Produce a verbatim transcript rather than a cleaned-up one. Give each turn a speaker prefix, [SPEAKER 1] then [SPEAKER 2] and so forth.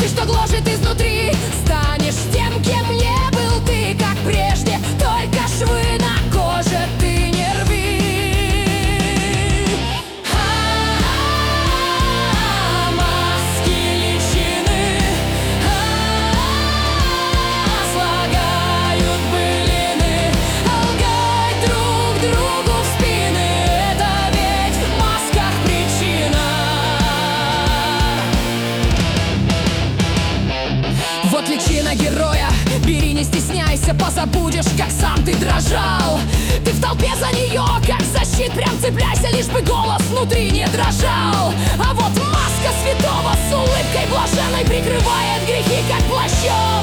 [SPEAKER 1] Ты, что гложет изнутри, станешь тем, кем не был ты, как прежде. Только швы на коже ты не рви. А-а-а, маски, личины, а-а-а, слагают былины, лгать друг другу в спины. Это ведь в масках причина. Вот личина героя, бери, не стесняйся, позабудешь, как сам ты дрожал. Ты в толпе за нее, как за щит, прям цепляйся, лишь бы голос внутри не дрожал. А вот маска святого с улыбкой блаженной прикрывает грехи, как плащом.